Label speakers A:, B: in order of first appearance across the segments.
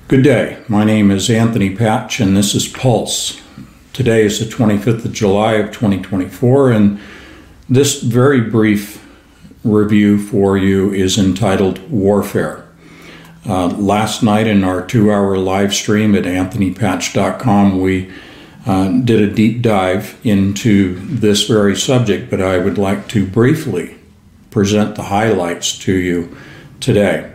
A: Good day. My name is Anthony Patch, and this is Pulse. Today is the 25th of July of 2024, and this very brief review for you is entitled Warfare. Last night in our 2-hour live stream at anthonypatch.com, we did a deep dive into this very subject, but I would like to briefly present the highlights to you today.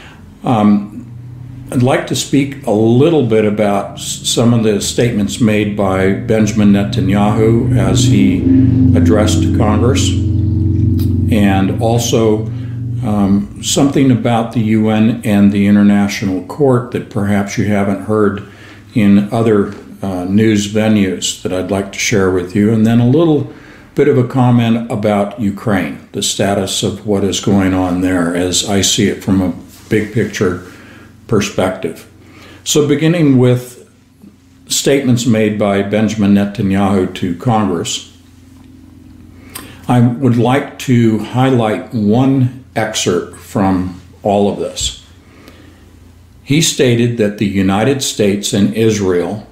A: I'd like to speak a little bit about some of the statements made by Benjamin Netanyahu as he addressed Congress, and also something about the UN and the International Court that perhaps you haven't heard in other news venues that I'd like to share with you, and then a little bit of a comment about Ukraine, the status of what is going on there as I see it from a big picture perspective. So beginning with statements made by Benjamin Netanyahu to Congress, I would like to highlight one excerpt from all of this. He stated that the United States and Israel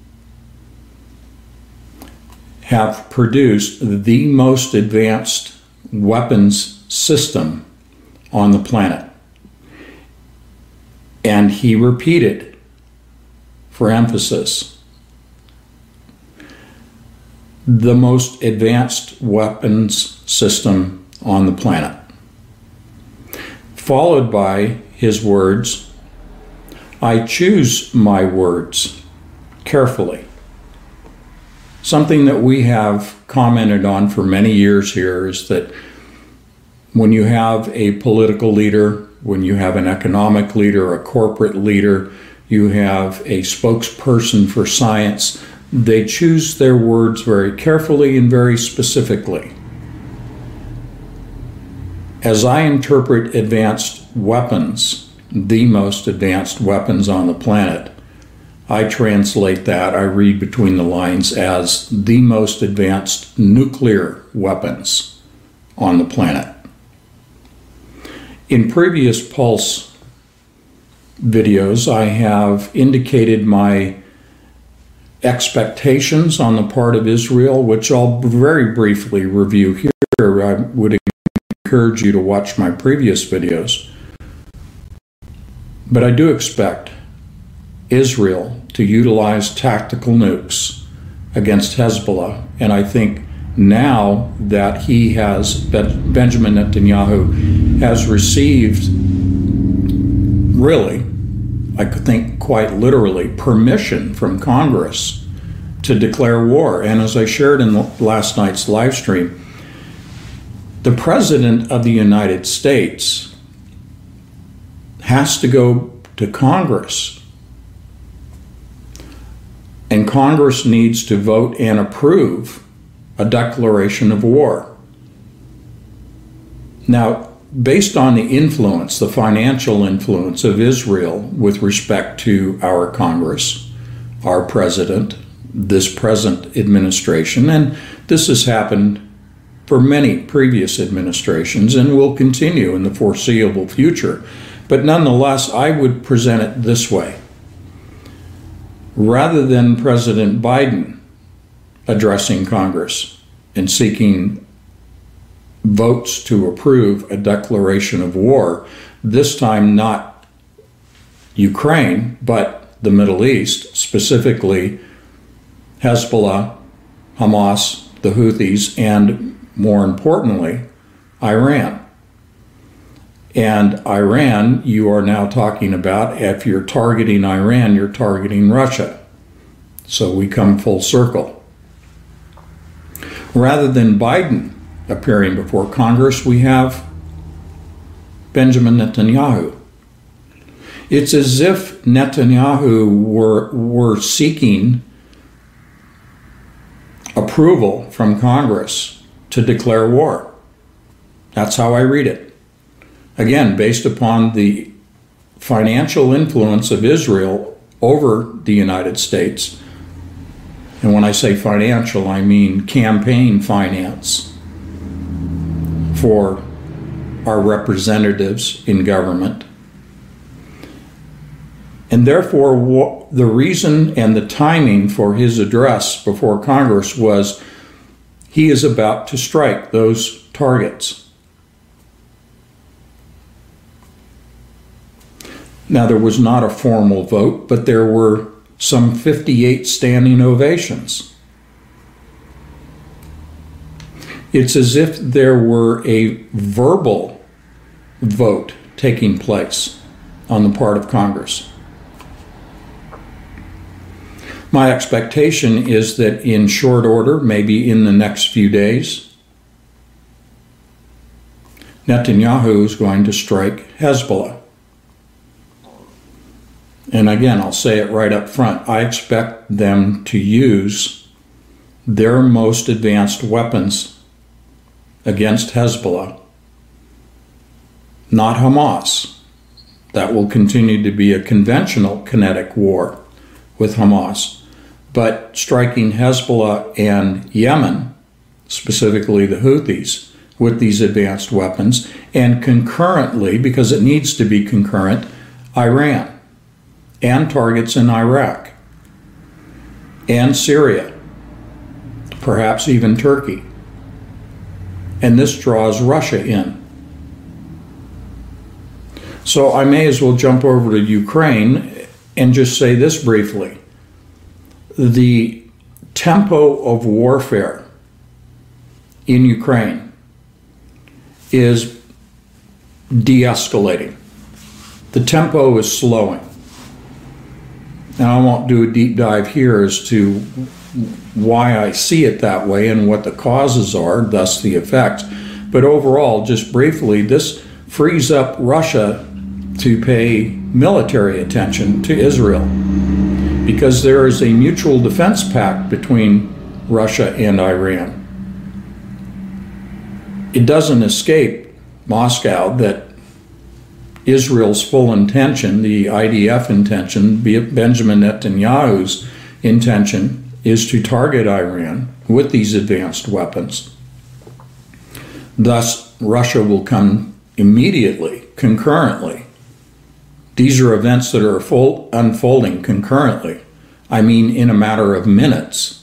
A: have produced the most advanced weapons system on the planet. And he repeated, for emphasis, the most advanced weapons system on the planet. Followed by his words, I choose my words carefully. Something that we have commented on for many years here is that when you have a political leader, when you have an economic leader, a corporate leader, you have a spokesperson for science, they choose their words very carefully and very specifically. As I interpret advanced weapons, the most advanced weapons on the planet, I translate that, I read between the lines, as the most advanced nuclear weapons on the planet. In previous Pulse videos, I have indicated my expectations on the part of Israel, which I'll very briefly review here. I would encourage you to watch my previous videos. But I do expect Israel to utilize tactical nukes against Hezbollah, and I think now that he has, Benjamin Netanyahu has received, really, I could think quite literally, permission from Congress to declare war. And as I shared in last night's live stream, the President of the United States has to go to Congress, and Congress needs to vote and approve a declaration of war. Now, based on the influence, the financial influence of Israel with respect to our Congress, our president, this present administration, and this has happened for many previous administrations and will continue in the foreseeable future. But nonetheless, I would present it this way. Rather than President Biden addressing Congress and seeking votes to approve a declaration of war, this time not Ukraine, but the Middle East, specifically Hezbollah, Hamas, the Houthis, and more importantly, Iran. And Iran, you are now talking about, if you're targeting Iran, you're targeting Russia. So we come full circle. Rather than Biden appearing before Congress, we have Benjamin Netanyahu. It's as if Netanyahu were seeking approval from Congress to declare war. That's how I read it. Again, based upon the financial influence of Israel over the United States. And when I say financial, I mean campaign finance for our representatives in government. And therefore, the reason and the timing for his address before Congress was he is about to strike those targets. Now, there was not a formal vote, but there were some 58 standing ovations. It's as if there were a verbal vote taking place on the part of Congress. My expectation is that in short order, maybe in the next few days, Netanyahu is going to strike Hezbollah. And again, I'll say it right up front. I expect them to use their most advanced weapons against Hezbollah, not Hamas. That will continue to be a conventional kinetic war with Hamas. But striking Hezbollah and Yemen, specifically the Houthis, with these advanced weapons, and concurrently, because it needs to be concurrent, Iran, and targets in Iraq, and Syria, perhaps even Turkey. And this draws Russia in. So I may as well jump over to Ukraine and just say this briefly. The tempo of warfare in Ukraine is de-escalating. The tempo is slowing. Now, I won't do a deep dive here as to why I see it that way and what the causes are, thus the effects. But overall, just briefly, this frees up Russia to pay military attention to Israel, because there is a mutual defense pact between Russia and Iran. It doesn't escape Moscow that Israel's full intention, the IDF intention, Benjamin Netanyahu's intention, is to target Iran with these advanced weapons. Thus, Russia will come immediately, concurrently. These are events that are unfolding concurrently. I mean, in a matter of minutes.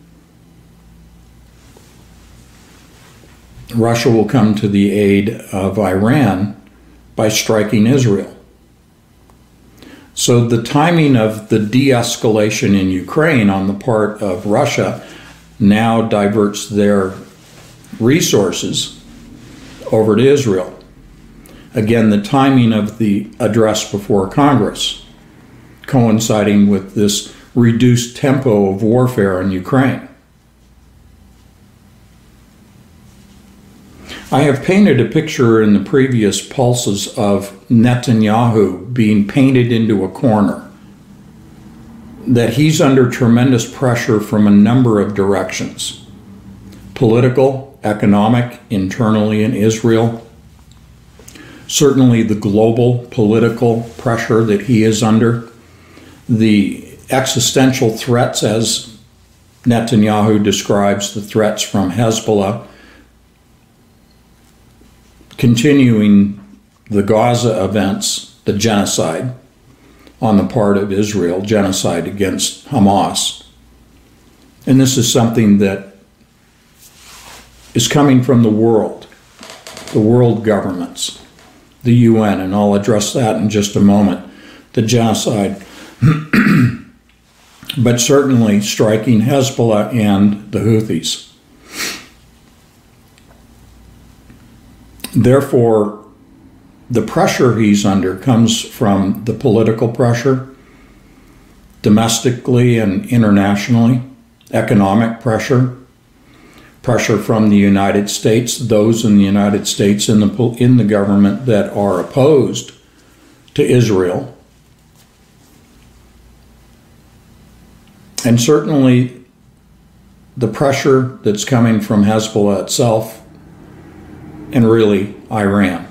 A: Russia will come to the aid of Iran by striking Israel. So the timing of the de-escalation in Ukraine on the part of Russia now diverts their resources over to Israel. Again, the timing of the address before Congress coinciding with this reduced tempo of warfare in Ukraine. I have painted a picture in the previous pulses of Netanyahu being painted into a corner, that he's under tremendous pressure from a number of directions: political, economic, internally in Israel, certainly the global political pressure that he is under, the existential threats, as Netanyahu describes the threats from Hezbollah, continuing the Gaza events, the genocide on the part of Israel, genocide against Hamas. And this is something that is coming from the world governments, the UN, and I'll address that in just a moment, the genocide. But certainly striking Hezbollah and the Houthis. Therefore, the pressure he's under comes from the political pressure, domestically and internationally, economic pressure, pressure from the United States, those in the United States in the government that are opposed to Israel, and certainly the pressure that's coming from Hezbollah itself and really Iran.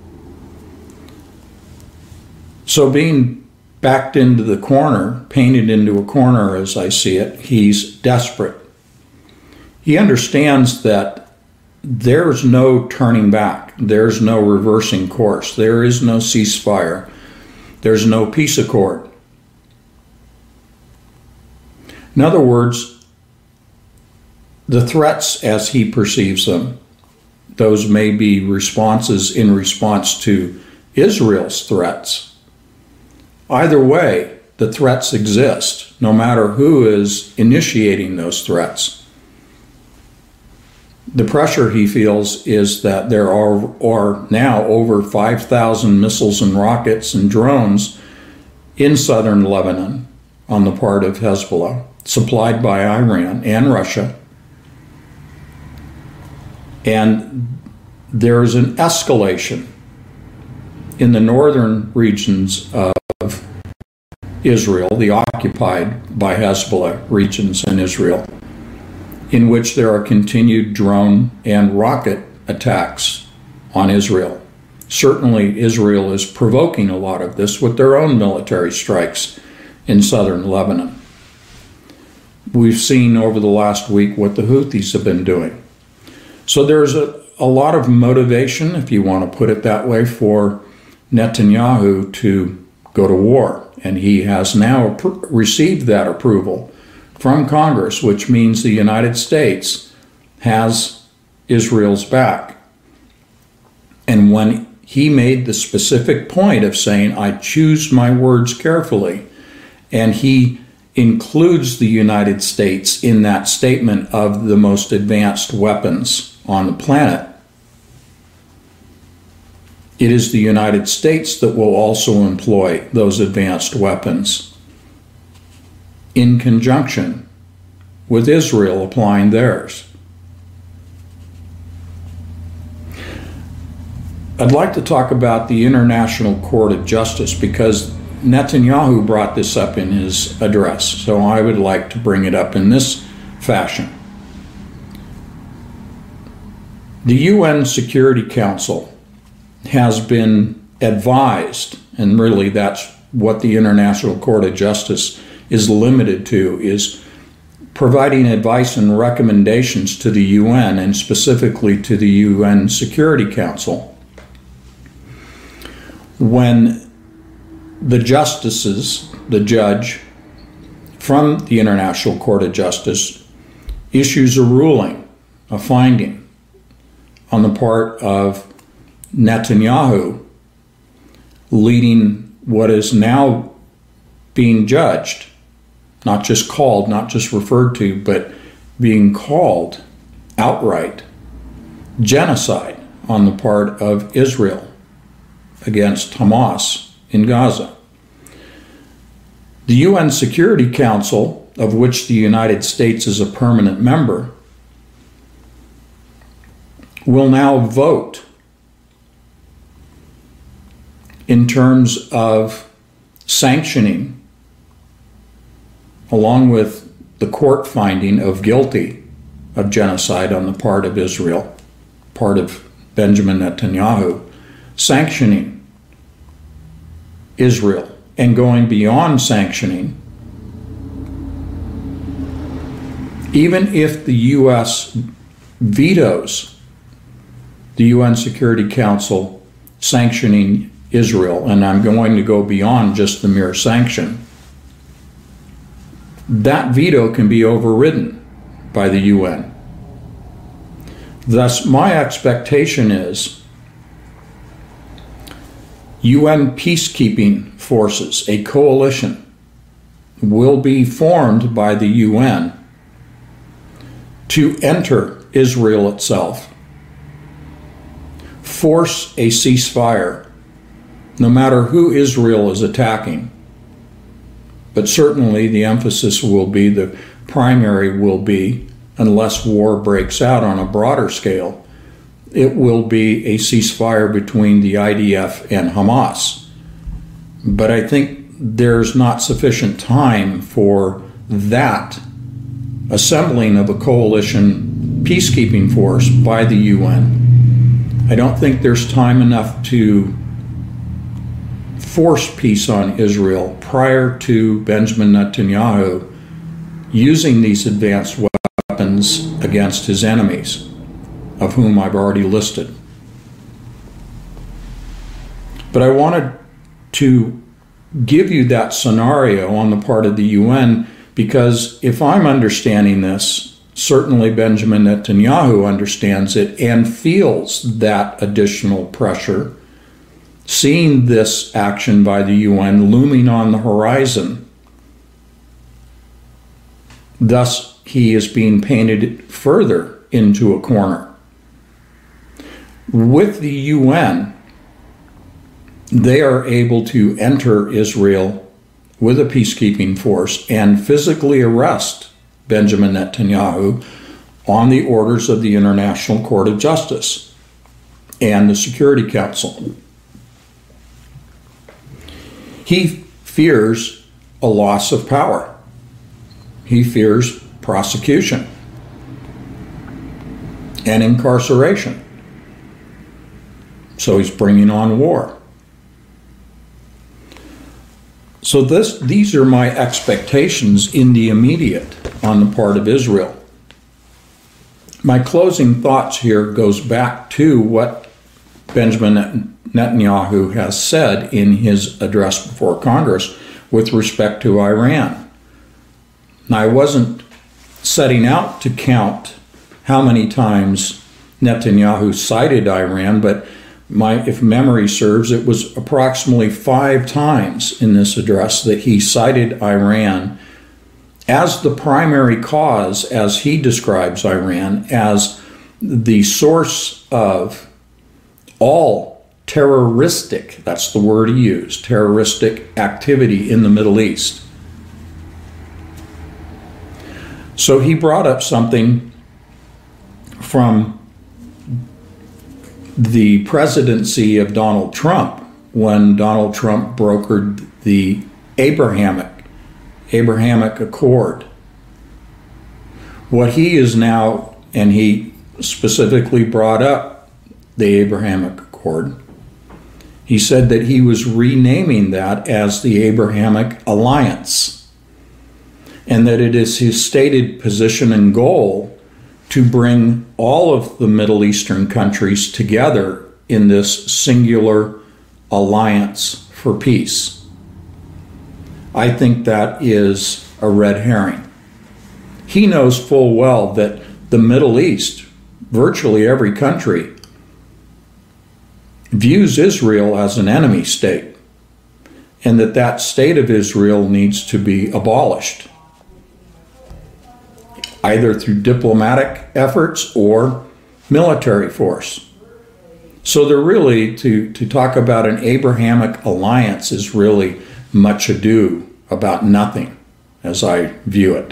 A: So being backed into the corner, painted into a corner as I see it, he's desperate. He understands that there's no turning back. There's no reversing course. There is no ceasefire. There's no peace accord In other words, the threats as he perceives them, those may be responses in response to Israel's threats. Either way, the threats exist, no matter who is initiating those threats. The pressure he feels is that there are now over 5,000 missiles and rockets and drones in southern Lebanon on the part of Hezbollah, supplied by Iran and Russia. And there's an escalation in the northern regions of Israel, the occupied by Hezbollah regions in Israel, in which there are continued drone and rocket attacks on Israel. Certainly, Israel is provoking a lot of this with their own military strikes in southern Lebanon. We've seen over the last week what the Houthis have been doing. So there's a lot of motivation, if you want to put it that way, for Netanyahu to go to war. And he has now received that approval from Congress, which means the United States has Israel's back. And when he made the specific point of saying, I choose my words carefully, and he includes the United States in that statement of the most advanced weapons on the planet, it is the United States that will also employ those advanced weapons in conjunction with Israel applying theirs. I'd like to talk about the International Court of Justice because Netanyahu brought this up in his address, so I would like to bring it up in this fashion. The UN Security Council has been advised, and really that's what the International Court of Justice is limited to, is providing advice and recommendations to the UN, and specifically to the UN Security Council, when the justices, the judge from the International Court of Justice issues a ruling, a finding on the part of Netanyahu, leading what is now being judged, not just called, not just referred to, but being called outright genocide on the part of Israel against Hamas in Gaza. The UN Security Council, of which the United States is a permanent member, will now vote in terms of sanctioning, along with the court finding of guilty of genocide on the part of Israel, part of Benjamin Netanyahu, sanctioning Israel and going beyond sanctioning, even if the U.S. vetoes the UN Security Council sanctioning Israel, and I'm going to go beyond just the mere sanction, that veto can be overridden by the UN. Thus, my expectation is UN peacekeeping forces, a coalition, will be formed by the UN to enter Israel itself, force a ceasefire, no matter who Israel is attacking. But certainly the emphasis will be, the primary will be, unless war breaks out on a broader scale, it will be a ceasefire between the IDF and Hamas. But I think there's not sufficient time for that assembling of a coalition peacekeeping force by the UN. I don't think there's time enough to force peace on Israel prior to Benjamin Netanyahu using these advanced weapons against his enemies, of whom I've already listed. But I wanted to give you that scenario on the part of the UN Because if I'm understanding this, certainly Benjamin Netanyahu understands it and feels that additional pressure, seeing this action by the UN looming on the horizon. Thus, he is being painted further into a corner. With the UN, they are able to enter Israel with a peacekeeping force and physically arrest Benjamin Netanyahu on the orders of the International Court of Justice and the Security Council. He fears a loss of power. He fears prosecution and incarceration. So he's bringing on war. So these are my expectations in the immediate on the part of Israel. My closing thoughts here goes back to what Benjamin Netanyahu has said in his address before Congress with respect to Iran. Now, I wasn't setting out to count how many times Netanyahu cited Iran, but if memory serves, it was approximately 5 times in this address that he cited Iran as the primary cause, as he describes Iran, as the source of all terroristic, that's the word he used, terroristic activity in the Middle East. So he brought up something from the presidency of Donald Trump, when Donald Trump brokered the Abrahamic Accord. What he is now, and he specifically brought up the Abrahamic Accord, he said that he was renaming that as the Abrahamic Alliance, and that it is his stated position and goal to bring all of the Middle Eastern countries together in this singular alliance for peace. I think that is a red herring. He knows full well that the Middle East, virtually every country, views Israel as an enemy state, and that state of Israel needs to be abolished, either through diplomatic efforts or military force. So they're really, to talk about an Abrahamic alliance is really much ado about nothing, as I view it.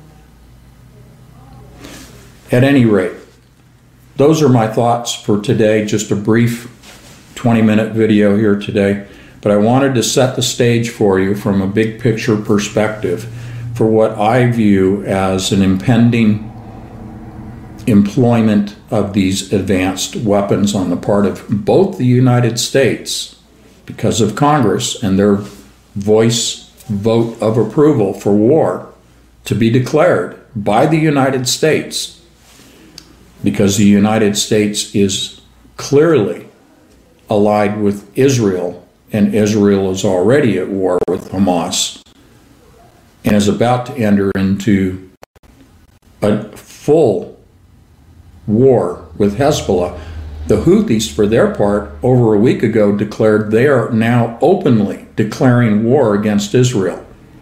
A: At any rate, those are my thoughts for today, just a brief 20-minute video here today, but I wanted to set the stage for you from a big picture perspective for what I view as an impending employment of these advanced weapons on the part of both the United States, because of Congress and their vote of approval for war to be declared by the United States, because the United States is clearly allied with Israel, and Israel is already at war with Hamas and is about to enter into a full war with Hezbollah. The Houthis, for their part, over a week ago declared they are now openly declaring war against Israel.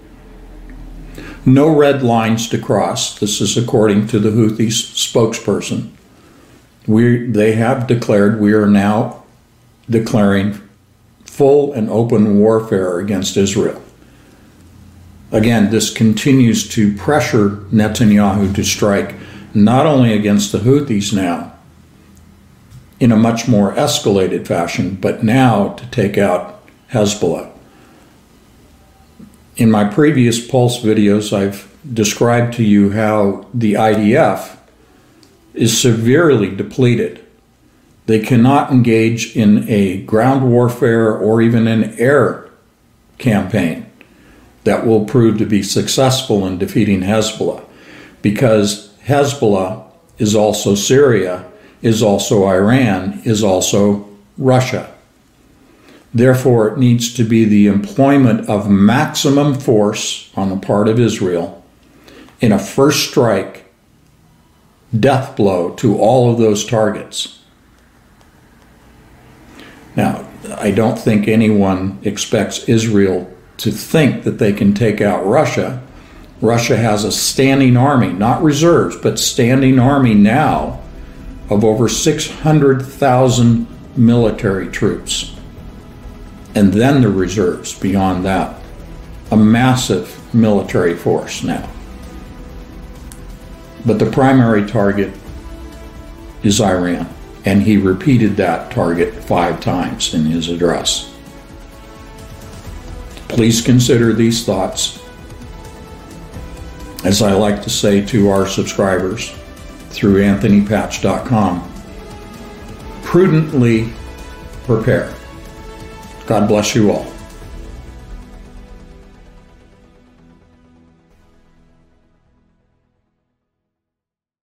A: No red lines to cross. This is according to the Houthi spokesperson. They have declared we are now declaring full and open warfare against Israel. Again, this continues to pressure Netanyahu to strike not only against the Houthis now in a much more escalated fashion, but now to take out Hezbollah. In my previous Pulse videos, I've described to you how the IDF is severely depleted. They cannot engage in a ground warfare or even an air campaign that will prove to be successful in defeating Hezbollah, because Hezbollah is also Syria, is also Iran, is also Russia. Therefore, it needs to be the employment of maximum force on the part of Israel in a first strike death blow to all of those targets. Now, I don't think anyone expects Israel to think that they can take out Russia. Russia has a standing army, not reserves, but standing army now of over 600,000 military troops. And then the reserves beyond that. A massive military force now. But the primary target is Iran. And he repeated that target 5 times in his address. Please consider these thoughts. As I like to say to our subscribers through anthonypatch.com, prudently prepare. God bless you all.